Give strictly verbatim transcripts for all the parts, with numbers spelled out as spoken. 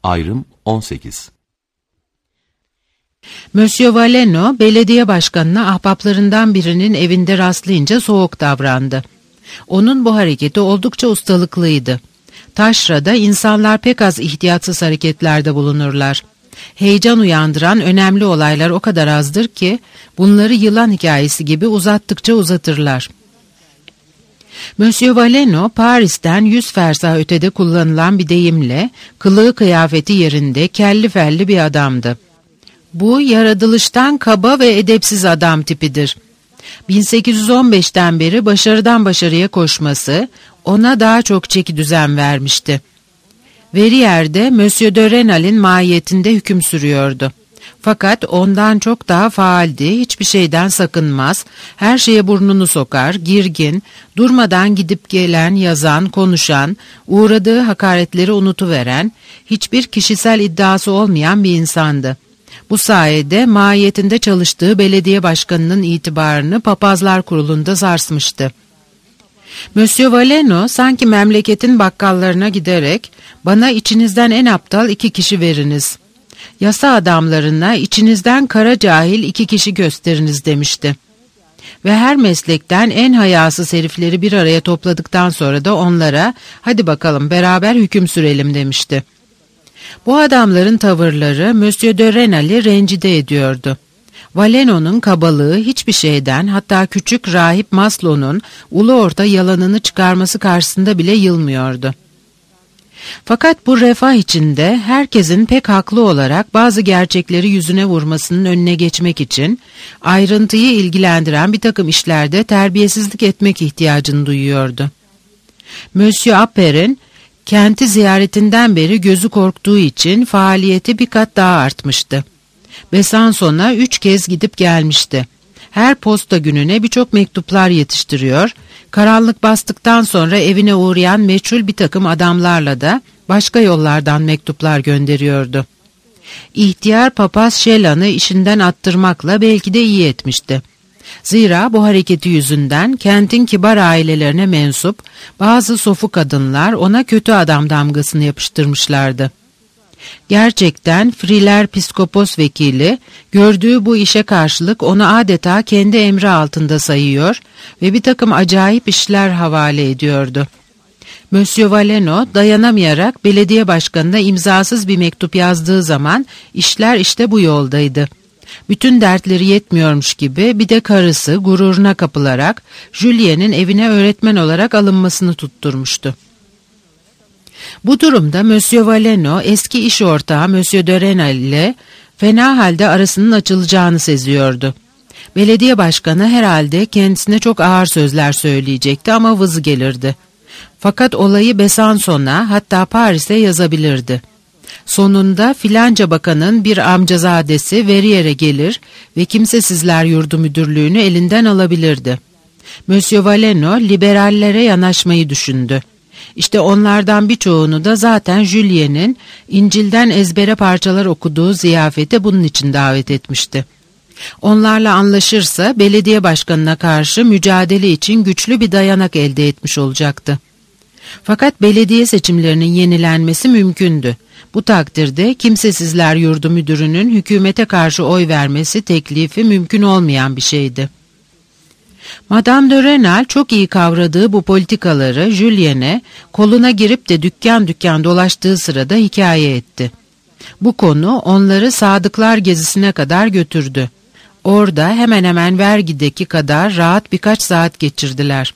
Ayrım on sekiz. Monsieur Valeno, belediye başkanına ahbaplarından birinin evinde rastlayınca soğuk davrandı. Onun bu hareketi oldukça ustalıklıydı. Taşra'da insanlar pek az ihtiyatsız hareketlerde bulunurlar. Heyecan uyandıran önemli olaylar o kadar azdır ki bunları yılan hikayesi gibi uzattıkça uzatırlar. Monsieur Valeno, Paris'ten yüz fersah ötede kullanılan bir deyimle kılığı kıyafeti yerinde kelli felli bir adamdı. Bu yaratılıştan kaba ve edepsiz adam tipidir. bin sekiz yüz on beşten beri başarıdan başarıya koşması ona daha çok çeki düzen vermişti. Verrier'de Monsieur de Rênal'in mahiyetinde hüküm sürüyordu. Fakat ondan çok daha faaldi, hiçbir şeyden sakınmaz, her şeye burnunu sokar, girgin, durmadan gidip gelen, yazan, konuşan, uğradığı hakaretleri unutuveren, hiçbir kişisel iddiası olmayan bir insandı. Bu sayede mahiyetinde çalıştığı belediye başkanının itibarını papazlar kurulunda sarsmıştı. Monsieur Valeno sanki memleketin bakkallarına giderek bana içinizden en aptal iki kişi veriniz, yasa adamlarına içinizden kara cahil iki kişi gösteriniz demişti. Ve her meslekten en hayasız herifleri bir araya topladıktan sonra da onlara hadi bakalım beraber hüküm sürelim demişti. Bu adamların tavırları Monsieur de Rênal'i rencide ediyordu. Valeno'nun kabalığı hiçbir şeyden, hatta küçük rahip Maslow'un ulu orta yalanını çıkarması karşısında bile yılmıyordu. Fakat bu refah içinde herkesin pek haklı olarak bazı gerçekleri yüzüne vurmasının önüne geçmek için ayrıntıyı ilgilendiren bir takım işlerde terbiyesizlik etmek ihtiyacını duyuyordu. Monsieur Apper'in kenti ziyaretinden beri gözü korktuğu için faaliyeti bir kat daha artmıştı. Besançon'a üç kez gidip gelmişti. Her posta gününe birçok mektuplar yetiştiriyor, karanlık bastıktan sonra evine uğrayan meçhul bir takım adamlarla da başka yollardan mektuplar gönderiyordu. İhtiyar papaz Şelan'ı işinden attırmakla belki de iyi etmişti. Zira bu hareketi yüzünden kentin kibar ailelerine mensup bazı sofu kadınlar ona kötü adam damgasını yapıştırmışlardı. Gerçekten Friler Piskopos vekili gördüğü bu işe karşılık onu adeta kendi emri altında sayıyor ve bir takım acayip işler havale ediyordu. Monsieur Valeno dayanamayarak belediye başkanına imzasız bir mektup yazdığı zaman işler işte bu yoldaydı. Bütün dertleri yetmiyormuş gibi bir de karısı gururuna kapılarak Julien'in evine öğretmen olarak alınmasını tutturmuştu. Bu durumda Monsieur Valeno eski iş ortağı Monsieur de Rênal ile fena halde arasının açılacağını seziyordu. Belediye başkanı herhalde kendisine çok ağır sözler söyleyecekti ama vız gelirdi. Fakat olayı Besançon'a, hatta Paris'e yazabilirdi. Sonunda filanca bakanın bir amcazadesi Verrier'e gelir ve kimsesizler yurdu müdürlüğünü elinden alabilirdi. Monsieur Valeno liberallere yanaşmayı düşündü. İşte onlardan birçoğunu da zaten Julien'in İncil'den ezbere parçalar okuduğu ziyafete bunun için davet etmişti. Onlarla anlaşırsa belediye başkanına karşı mücadele için güçlü bir dayanak elde etmiş olacaktı. Fakat belediye seçimlerinin yenilenmesi mümkündü. Bu takdirde kimsesizler yurdu müdürünün hükümete karşı oy vermesi teklifi mümkün olmayan bir şeydi. Madame de Rênal çok iyi kavradığı bu politikaları Julien'e koluna girip de dükkan dükkan dolaştığı sırada hikaye etti. Bu konu onları Sadıklar gezisine kadar götürdü. Orada hemen hemen vergideki kadar rahat birkaç saat geçirdiler.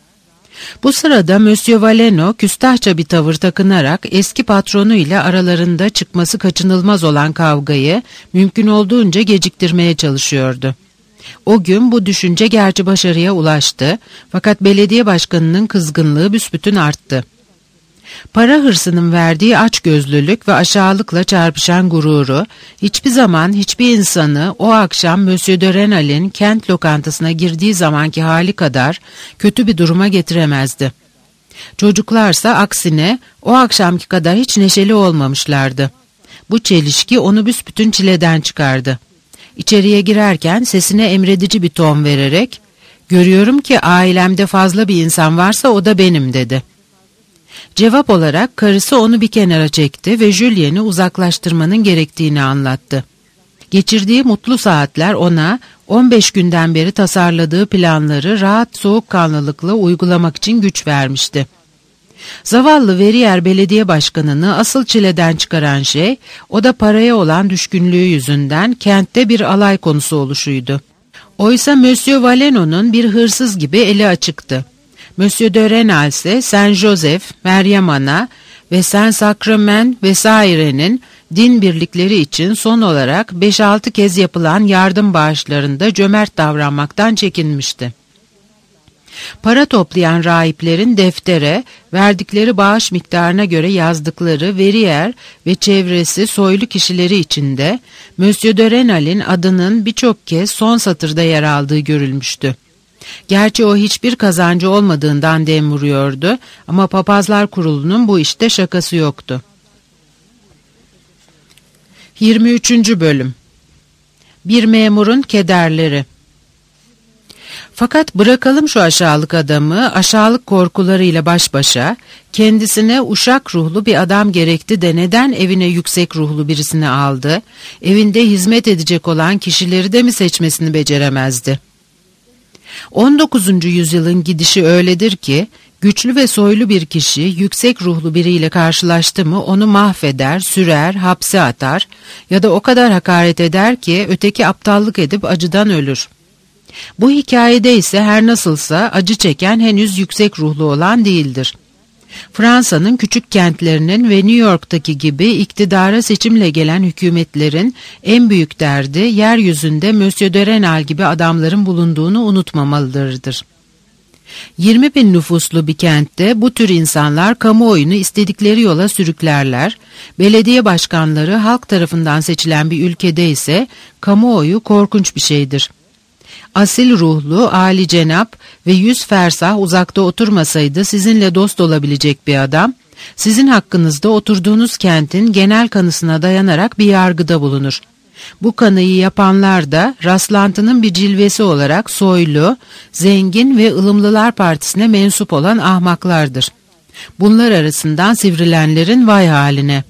Bu sırada Monsieur Valeno küstahça bir tavır takınarak eski patronu ile aralarında çıkması kaçınılmaz olan kavgayı mümkün olduğunca geciktirmeye çalışıyordu. O gün bu düşünce gerçi başarıya ulaştı, fakat belediye başkanının kızgınlığı büsbütün arttı. Para hırsının verdiği açgözlülük ve aşağılıkla çarpışan gururu hiçbir zaman hiçbir insanı o akşam Monsieur de Rênal'in kent lokantasına girdiği zamanki hali kadar kötü bir duruma getiremezdi. Çocuklarsa aksine o akşamki kadar hiç neşeli olmamışlardı. Bu çelişki onu büsbütün çileden çıkardı. İçeriye girerken sesine emredici bir ton vererek "Görüyorum ki ailemde fazla bir insan varsa o da benim" dedi. Cevap olarak karısı onu bir kenara çekti ve Julien'i uzaklaştırmanın gerektiğini anlattı. Geçirdiği mutlu saatler ona on beş günden beri tasarladığı planları rahat soğukkanlılıkla uygulamak için güç vermişti. Zavallı Verrières belediye başkanını asıl çileden çıkaran şey, o da paraya olan düşkünlüğü yüzünden kentte bir alay konusu oluşuydu. Oysa Monsieur Valeno'nun bir hırsız gibi eli açıktı. Monsieur de Rênal ise Saint Joseph, Meryem Ana ve Saint Sacrement vesairenin din birlikleri için son olarak beş altı kez yapılan yardım bağışlarında cömert davranmaktan çekinmişti. Para toplayan rahiplerin deftere, verdikleri bağış miktarına göre yazdıkları Verrières ve çevresi soylu kişileri içinde Monsieur de Rênal'in adının birçok kez son satırda yer aldığı görülmüştü. Gerçi o hiçbir kazancı olmadığından dem vuruyordu ama Papazlar Kurulu'nun bu işte şakası yoktu. yirmi üçüncü Bölüm Bir memurun kederleri. Fakat bırakalım şu aşağılık adamı aşağılık korkularıyla baş başa, kendisine uşak ruhlu bir adam gerekti de neden evine yüksek ruhlu birisini aldı, evinde hizmet edecek olan kişileri de mi seçmesini beceremezdi? on dokuzuncu yüzyılın gidişi öyledir ki, güçlü ve soylu bir kişi yüksek ruhlu biriyle karşılaştı mı onu mahveder, sürer, hapse atar ya da o kadar hakaret eder ki öteki aptallık edip acıdan ölür. Bu hikayede ise her nasılsa acı çeken henüz yüksek ruhlu olan değildir. Fransa'nın küçük kentlerinin ve New York'taki gibi iktidara seçimle gelen hükümetlerin en büyük derdi yeryüzünde Monsieur de Rênal gibi adamların bulunduğunu unutmamalıdırdır. yirmi bin nüfuslu bir kentte bu tür insanlar kamuoyunu istedikleri yola sürüklerler, belediye başkanları halk tarafından seçilen bir ülkede ise kamuoyu korkunç bir şeydir. Asil ruhlu, âlicenap ve yüz fersah uzakta oturmasaydı sizinle dost olabilecek bir adam, sizin hakkınızda oturduğunuz kentin genel kanısına dayanarak bir yargıda bulunur. Bu kanıyı yapanlar da rastlantının bir cilvesi olarak soylu, zengin ve ılımlılar partisine mensup olan ahmaklardır. Bunlar arasından sivrilenlerin vay haline.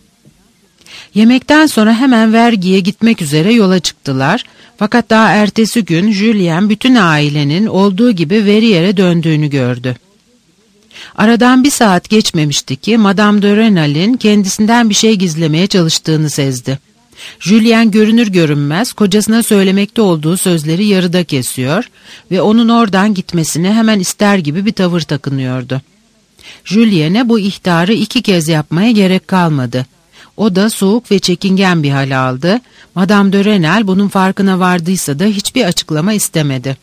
Yemekten sonra hemen vergiye gitmek üzere yola çıktılar. Fakat daha ertesi gün Julien bütün ailenin olduğu gibi Verrières'e döndüğünü gördü. Aradan bir saat geçmemişti ki Madame de Rênal'in kendisinden bir şey gizlemeye çalıştığını sezdi. Julien görünür görünmez kocasına söylemekte olduğu sözleri yarıda kesiyor ve onun oradan gitmesini hemen ister gibi bir tavır takınıyordu. Julien'e bu ihtarı iki kez yapmaya gerek kalmadı. O da soğuk ve çekingen bir hal aldı. Madame de Rênal bunun farkına vardıysa da hiçbir açıklama istemedi.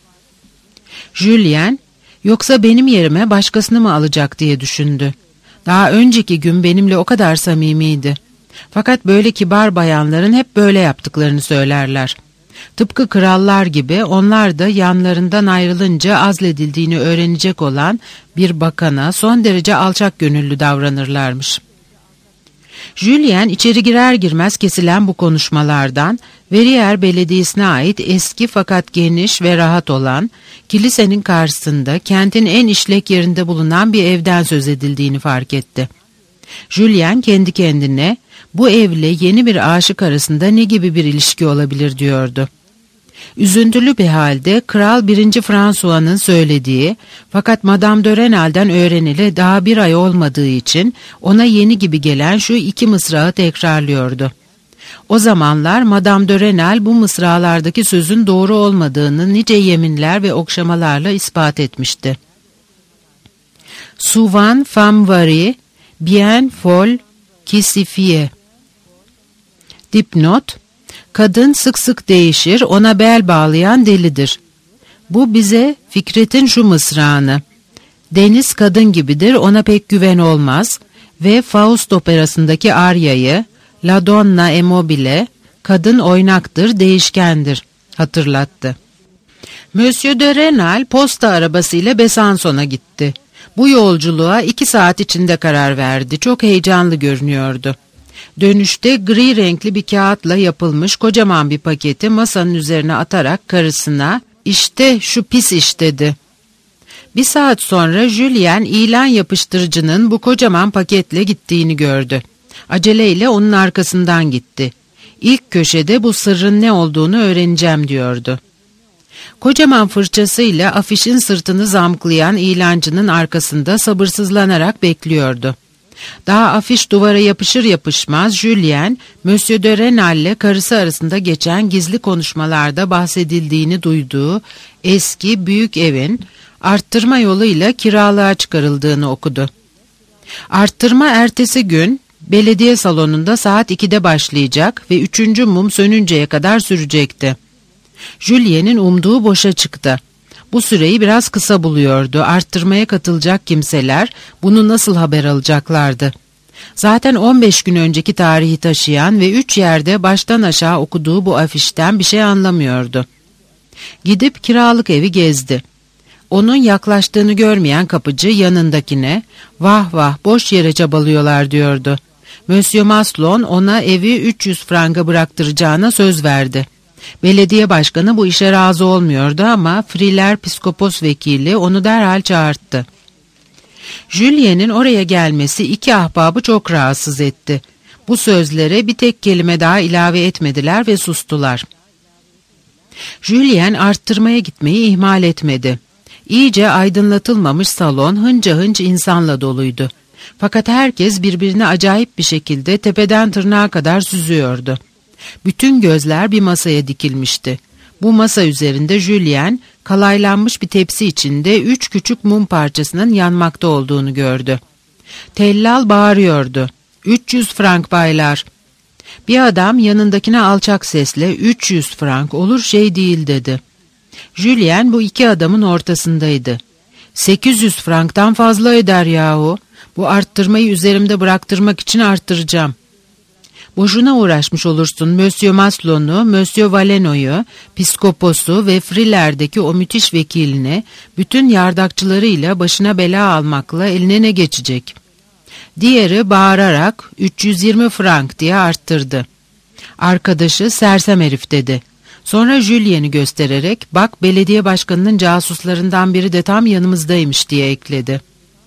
Julien, yoksa benim yerime başkasını mı alacak diye düşündü. Daha önceki gün benimle o kadar samimiydi. Fakat böyle kibar bayanların hep böyle yaptıklarını söylerler. Tıpkı krallar gibi onlar da yanlarından ayrılınca azledildiğini öğrenecek olan bir bakana son derece alçak gönüllü davranırlarmış. Julien içeri girer girmez kesilen bu konuşmalardan Verrières Belediyesi'ne ait eski fakat geniş ve rahat olan kilisenin karşısında kentin en işlek yerinde bulunan bir evden söz edildiğini fark etti. Julien kendi kendine bu evle yeni bir aşık arasında ne gibi bir ilişki olabilir diyordu. Üzüntülü bir halde Kral birinci François'nın söylediği fakat Madame de Rênal'den öğrenili daha bir ay olmadığı için ona yeni gibi gelen şu iki mısrağı tekrarlıyordu. O zamanlar Madame de Rênal bu mısralardaki sözün doğru olmadığını nice yeminler ve okşamalarla ispat etmişti. Souvent femme varie, bien folle qui s'y fie. Dipnot: kadın sık sık değişir, ona bel bağlayan delidir. Bu bize Fikret'in şu mısrağını: deniz kadın gibidir, ona pek güven olmaz ve Faust operasındaki Arya'yı La Donna è mobile, kadın oynaktır, değişkendir hatırlattı. Monsieur de Rênal posta arabasıyla Besançon'a gitti. Bu yolculuğa iki saat içinde karar verdi. Çok heyecanlı görünüyordu. Dönüşte gri renkli bir kağıtla yapılmış kocaman bir paketi masanın üzerine atarak karısına "İşte şu pis iş" dedi. Bir saat sonra Julien ilan yapıştırıcının bu kocaman paketle gittiğini gördü. Aceleyle onun arkasından gitti. İlk köşede bu sırrın ne olduğunu öğreneceğim diyordu. Kocaman fırçasıyla afişin sırtını zamklayan ilancının arkasında sabırsızlanarak bekliyordu. Daha afiş duvara yapışır yapışmaz Julien, Monsieur de Rênal'le karısı arasında geçen gizli konuşmalarda bahsedildiğini duyduğu eski büyük evin arttırma yoluyla kiralığa çıkarıldığını okudu. Arttırma ertesi gün belediye salonunda saat ikide başlayacak ve üçüncü mum sönünceye kadar sürecekti. Julien'in umduğu boşa çıktı. Bu süreyi biraz kısa buluyordu. Arttırmaya katılacak kimseler bunu nasıl haber alacaklardı? Zaten on beş gün önceki tarihi taşıyan ve üç yerde baştan aşağı okuduğu bu afişten bir şey anlamıyordu. Gidip kiralık evi gezdi. Onun yaklaştığını görmeyen kapıcı yanındakine "Vah vah, boş yere çabalıyorlar" diyordu. Monsieur Maslon ona evi üç yüz franga bıraktıracağına söz verdi. Belediye başkanı bu işe razı olmuyordu ama Friler Piskopos vekili onu derhal çağırttı. Julien'in oraya gelmesi iki ahbabı çok rahatsız etti. Bu sözlere bir tek kelime daha ilave etmediler ve sustular. Julien arttırmaya gitmeyi ihmal etmedi. İyice aydınlatılmamış salon hınca hınç insanla doluydu. Fakat herkes birbirine acayip bir şekilde tepeden tırnağa kadar süzüyordu. Bütün gözler bir masaya dikilmişti. Bu masa üzerinde Julien, kalaylanmış bir tepsi içinde üç küçük mum parçasının yanmakta olduğunu gördü. Tellal bağırıyordu. üç yüz frank baylar. Bir adam yanındakine alçak sesle üç yüz frank olur şey değil dedi. Julien bu iki adamın ortasındaydı. sekiz yüz franktan fazla eder yahu. Bu arttırmayı üzerimde bıraktırmak için arttıracağım. Boşuna uğraşmış olursun Monsieur Maslon'u, Monsieur Valeno'yu, Piskopos'u ve Friler'deki o müthiş vekiline, bütün yardakçılarıyla başına bela almakla eline ne geçecek? Diğeri bağırarak üç yüz yirmi frank diye arttırdı. Arkadaşı sersem herif dedi. Sonra Julien'i göstererek bak belediye başkanının casuslarından biri de tam yanımızdaymış diye ekledi.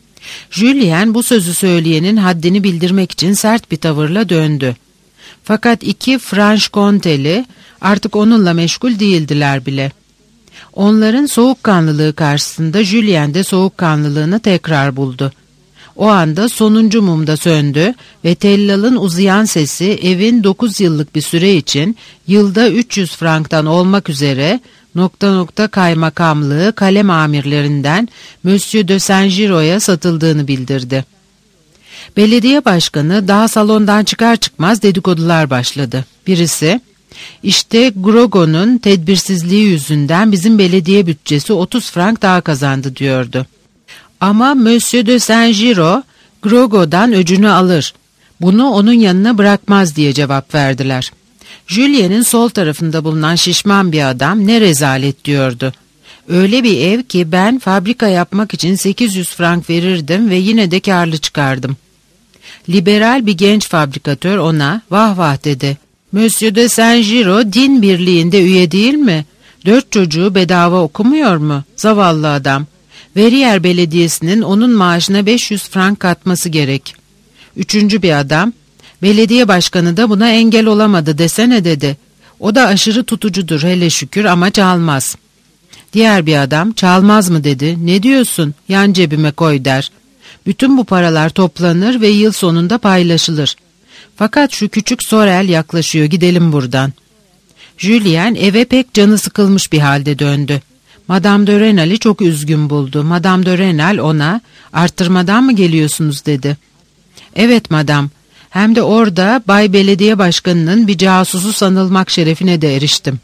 Julien bu sözü söyleyenin haddini bildirmek için sert bir tavırla döndü. Fakat iki Franche-Comté'li artık onunla meşgul değildiler bile. Onların soğukkanlılığı karşısında Julien de soğukkanlılığını tekrar buldu. O anda sonuncu mum da söndü ve tellalın uzayan sesi evin dokuz yıllık bir süre için yılda üç yüz franktan olmak üzere nokta nokta kaymakamlığı kalem amirlerinden Monsieur de Saint-Giro'ya satıldığını bildirdi. Belediye başkanı daha salondan çıkar çıkmaz dedikodular başladı. Birisi, işte Grogo'nun tedbirsizliği yüzünden bizim belediye bütçesi otuz frank daha kazandı diyordu. Ama Monsieur de Saint-Giro, Grogo'dan öcünü alır. Bunu onun yanına bırakmaz diye cevap verdiler. Julien'in sol tarafında bulunan şişman bir adam ne rezalet diyordu. Öyle bir ev ki ben fabrika yapmak için sekiz yüz frank verirdim ve yine de karlı çıkardım. Liberal bir genç fabrikatör ona vah vah dedi. Monsieur de Saint-Giro din birliğinde üye değil mi? Dört çocuğu bedava okumuyor mu? Zavallı adam. Verrières Belediyesi'nin onun maaşına beş yüz frank katması gerek. Üçüncü bir adam, belediye başkanı da buna engel olamadı desene dedi. O da aşırı tutucudur hele şükür ama çalmaz. Diğer bir adam, çalmaz mı dedi. Ne diyorsun? Yan cebime koy der. Bütün bu paralar toplanır ve yıl sonunda paylaşılır. Fakat şu küçük Sorel yaklaşıyor, gidelim buradan. Julien eve pek canı sıkılmış bir halde döndü. Madame de Rênal'i çok üzgün buldu. Madame de Rênal ona, arttırmadan mı geliyorsunuz dedi. Evet madam, hem de orada Bay Belediye Başkanı'nın bir casusu sanılmak şerefine de eriştim.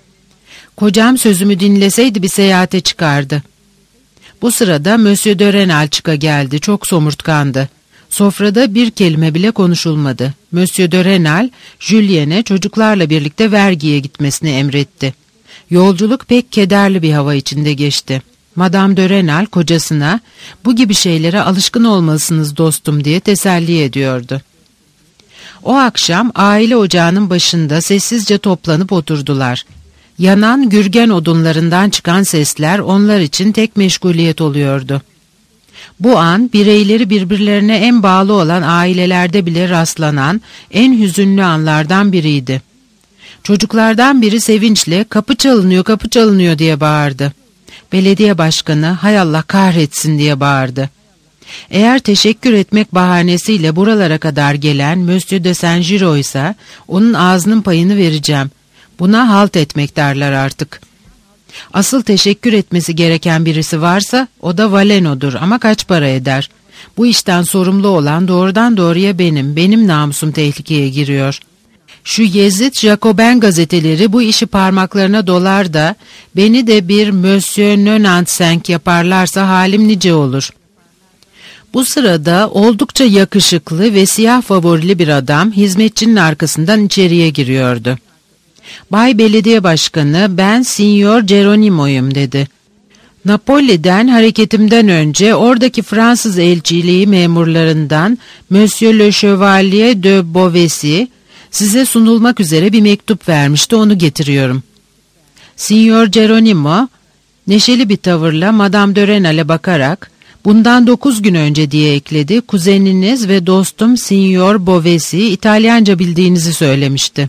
Kocam sözümü dinleseydi bir seyahate çıkardı. Bu sırada Monsieur de Rênal çıka geldi, çok somurtkandı. Sofrada bir kelime bile konuşulmadı. Monsieur de Rênal, Julien'e çocuklarla birlikte vergiye gitmesini emretti. Yolculuk pek kederli bir hava içinde geçti. Madame de Rênal kocasına bu gibi şeylere alışkın olmalısınız dostum diye teselli ediyordu. O akşam aile ocağının başında sessizce toplanıp oturdular. Yanan gürgen odunlarından çıkan sesler onlar için tek meşguliyet oluyordu. Bu an bireyleri birbirlerine en bağlı olan ailelerde bile rastlanan en hüzünlü anlardan biriydi. Çocuklardan biri sevinçle "Kapı çalınıyor, kapı çalınıyor" diye bağırdı. Belediye başkanı "Hay Allah kahretsin" diye bağırdı. Eğer teşekkür etmek bahanesiyle buralara kadar gelen Monsieur de Saint-Giraud ise onun ağzının payını vereceğim. Buna halt etmek derler artık. Asıl teşekkür etmesi gereken birisi varsa o da Valeno'dur ama kaç para eder? Bu işten sorumlu olan doğrudan doğruya benim, benim namusum tehlikeye giriyor. Şu Yezid Jacobin gazeteleri bu işi parmaklarına dolar da beni de bir Monsieur Nonantsenk yaparlarsa halim nice olur. Bu sırada oldukça yakışıklı ve siyah favorili bir adam hizmetçinin arkasından içeriye giriyordu. "Bay Belediye Başkanı, ben Signor Geronimo'yum" dedi. "Napoli'den hareketimden önce oradaki Fransız elçiliği memurlarından Monsieur Le Chevalier de Beauvaisis size sunulmak üzere bir mektup vermişti, onu getiriyorum." Signor Geronimo neşeli bir tavırla Madame de Renal'e bakarak "Bundan dokuz gün önce" diye ekledi, "kuzeniniz ve dostum Signor Beauvaisis İtalyanca bildiğinizi söylemişti."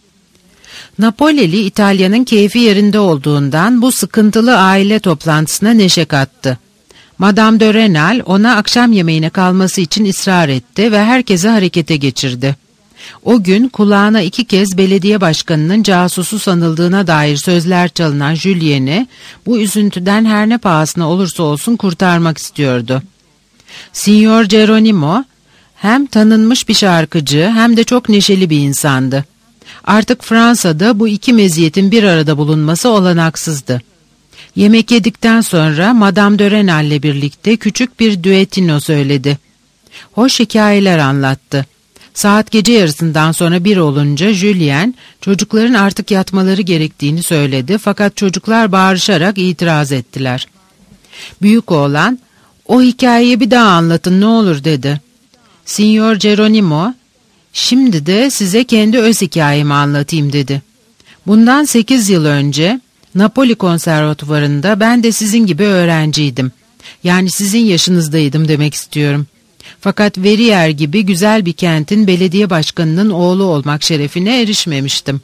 Napolili İtalya'nın keyfi yerinde olduğundan bu sıkıntılı aile toplantısına neşe kattı. Madame de Renal ona akşam yemeğine kalması için ısrar etti ve herkese harekete geçirdi. O gün kulağına iki kez belediye başkanının casusu sanıldığına dair sözler çalınan Julien'i bu üzüntüden her ne pahasına olursa olsun kurtarmak istiyordu. Signor Geronimo hem tanınmış bir şarkıcı hem de çok neşeli bir insandı. Artık Fransa'da bu iki meziyetin bir arada bulunması olanaksızdı. Yemek yedikten sonra Madame de Renal'le birlikte küçük bir düetino söyledi. Hoş hikayeler anlattı. Saat gece yarısından sonra bir olunca Julien çocukların artık yatmaları gerektiğini söyledi fakat çocuklar bağırışarak itiraz ettiler. Büyük oğlan "O hikayeyi bir daha anlatın ne olur" dedi. Signor Geronimo "Şimdi de size kendi öz hikayemi anlatayım" dedi. "Bundan sekiz yıl önce Napoli Konservatuvarı'nda ben de sizin gibi öğrenciydim. Yani sizin yaşınızdaydım demek istiyorum. Fakat Verrières gibi güzel bir kentin belediye başkanının oğlu olmak şerefine erişmemiştim."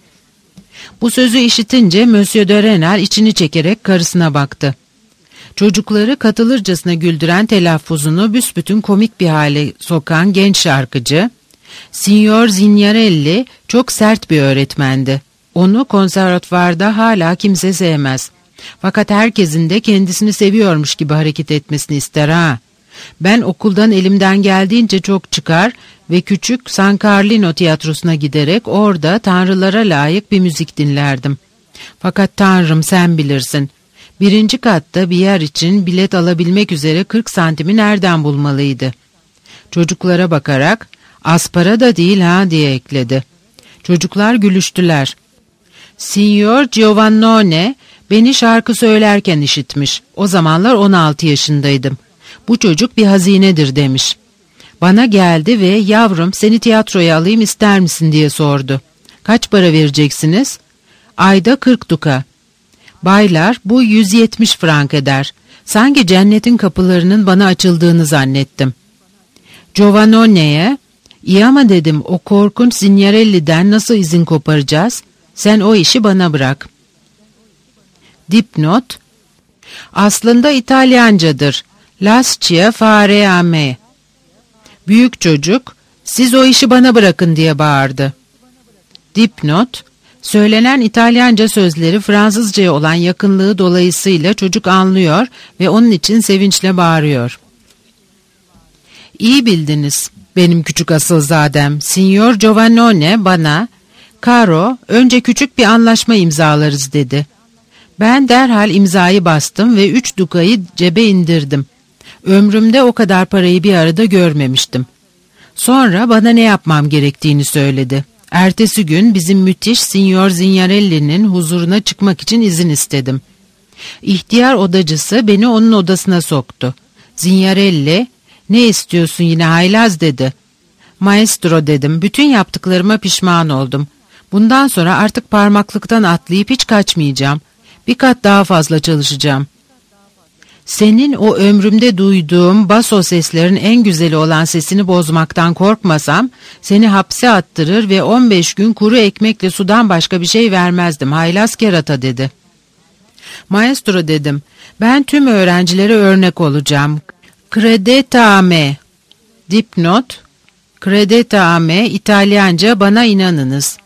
Bu sözü işitince Monsieur de Renal içini çekerek karısına baktı. Çocukları katılırcasına güldüren telaffuzunu büsbütün komik bir hale sokan genç şarkıcı, Signor Zignarelli çok sert bir öğretmendi. Onu konservatuvarda hala kimse sevmez. Fakat herkesin de kendisini seviyormuş gibi hareket etmesini ister ha. Ben okuldan elimden geldiğince çok çıkar ve küçük San Carlino tiyatrosuna giderek orada tanrılara layık bir müzik dinlerdim. Fakat tanrım sen bilirsin. Birinci katta bir yer için bilet alabilmek üzere kırk santimi nereden bulmalıydı? Çocuklara bakarak "Az para da değil ha" diye ekledi. Çocuklar gülüştüler. Signor Giovannone beni şarkı söylerken işitmiş. O zamanlar on altı yaşındaydım. "Bu çocuk bir hazinedir" demiş. Bana geldi ve "Yavrum seni tiyatroya alayım ister misin?" diye sordu. "Kaç para vereceksiniz?" "Ayda kırk duka." "Baylar bu yüz yetmiş frank eder. Sanki cennetin kapılarının bana açıldığını zannettim." Giovannone'ye "İyi ama" dedim, "o korkunç Zignarelli'den nasıl izin koparacağız? Sen o işi bana bırak." Dipnot: aslında İtalyancadır. Lascia fare a me. Büyük çocuk, "Siz o işi bana bırakın" diye bağırdı. Dipnot: söylenen İtalyanca sözleri Fransızca'ya olan yakınlığı dolayısıyla çocuk anlıyor ve onun için sevinçle bağırıyor. "İyi bildiniz benim küçük asılzadem. Signor Giovannone bana, Caro, önce küçük bir anlaşma imzalarız" dedi. Ben derhal imzayı bastım ve üç dukayı cebe indirdim. Ömrümde o kadar parayı bir arada görmemiştim. Sonra bana ne yapmam gerektiğini söyledi. Ertesi gün bizim müthiş Signor Zignarelli'nin huzuruna çıkmak için izin istedim. İhtiyar odacısı beni onun odasına soktu. Zignarelli, "Ne istiyorsun yine haylaz?" dedi. "Maestro" dedim, "bütün yaptıklarıma pişman oldum. Bundan sonra artık parmaklıktan atlayıp hiç kaçmayacağım. Bir kat daha fazla çalışacağım. Senin o ömrümde duyduğum baso seslerin en güzeli olan sesini bozmaktan korkmasam, seni hapse attırır ve on beş gün kuru ekmekle sudan başka bir şey vermezdim. Haylaz kerata dedi. Maestro dedim, ben tüm öğrencilere örnek olacağım. Credete a me. Dipnot, credete a me, İtalyanca bana inanınız.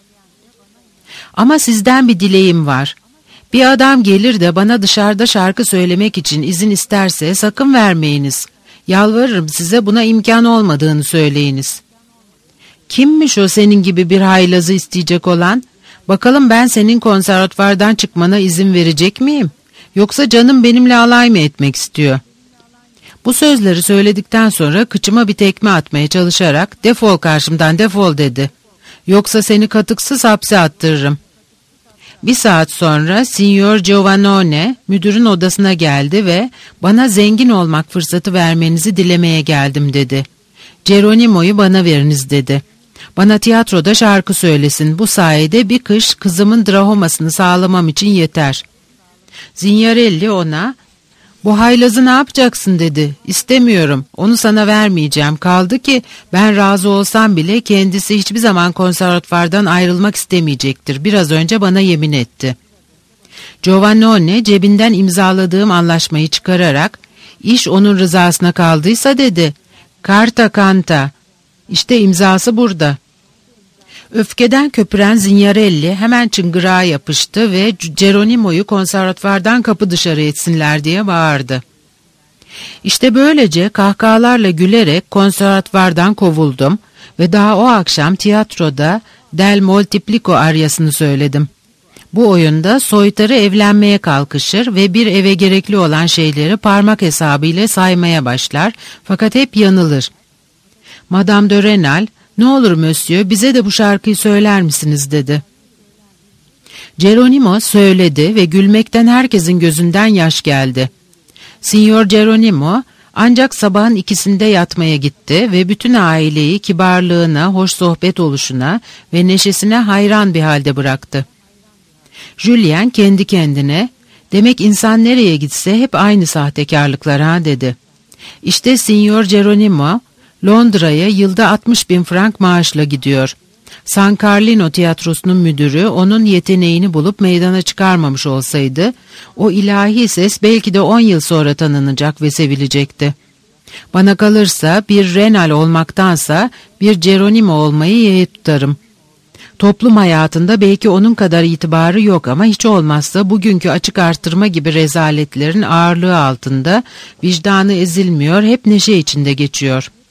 Ama sizden bir dileğim var. Bir adam gelir de bana dışarıda şarkı söylemek için izin isterse sakın vermeyiniz. Yalvarırım size, buna imkan olmadığını söyleyiniz. Kimmiş o senin gibi bir haylazı isteyecek olan? Bakalım ben senin konservatuvardan çıkmana izin verecek miyim? Yoksa canım benimle alay mı etmek istiyor? Bu sözleri söyledikten sonra kıçıma bir tekme atmaya çalışarak defol karşımdan defol dedi. Yoksa seni katıksız hapse attırırım. Bir saat sonra Signor Giovannone müdürün odasına geldi ve bana zengin olmak fırsatı vermenizi dilemeye geldim dedi. Geronimo'yu bana veriniz dedi. Bana tiyatroda şarkı söylesin. Bu sayede bir kış kızımın drahomasını sağlamam için yeter. Zingarelli ona, bu haylazı ne yapacaksın dedi. İstemiyorum, onu sana vermeyeceğim. Kaldı ki ben razı olsam bile kendisi hiçbir zaman konservatuvardan ayrılmak istemeyecektir. Biraz önce bana yemin etti. Giovannone cebinden imzaladığım anlaşmayı çıkararak, iş onun rızasına kaldıysa dedi. Carta canta. İşte imzası burada. Öfkeden köpüren Zingarelli hemen çıngırağa yapıştı ve Geronimo'yu konservatuvardan kapı dışarı etsinler diye bağırdı. İşte böylece kahkahalarla gülerek konservatuvardan kovuldum ve daha o akşam tiyatroda Del Moltiplico aryasını söyledim. Bu oyunda soytarı evlenmeye kalkışır ve bir eve gerekli olan şeyleri parmak hesabıyla saymaya başlar, fakat hep yanılır. Madame de Rênal, ne olur Monsieur, bize de bu şarkıyı söyler misiniz dedi. Geronimo söyledi ve gülmekten herkesin gözünden yaş geldi. Signor Geronimo ancak sabahın ikisinde yatmaya gitti ve bütün aileyi kibarlığına, hoş sohbet oluşuna ve neşesine hayran bir halde bıraktı. Julien kendi kendine, demek insan nereye gitse hep aynı sahtekarlıklar ha dedi. İşte Signor Geronimo Londra'ya yılda altmış bin frank maaşla gidiyor. San Carlino tiyatrosunun müdürü onun yeteneğini bulup meydana çıkarmamış olsaydı, o ilahi ses belki de on yıl sonra tanınacak ve sevilecekti. Bana kalırsa bir Rênal olmaktansa bir Geronimo olmayı yeğe tutarım. Toplum hayatında belki onun kadar itibarı yok ama hiç olmazsa bugünkü açık artırma gibi rezaletlerin ağırlığı altında vicdanı ezilmiyor, hep neşe içinde geçiyor.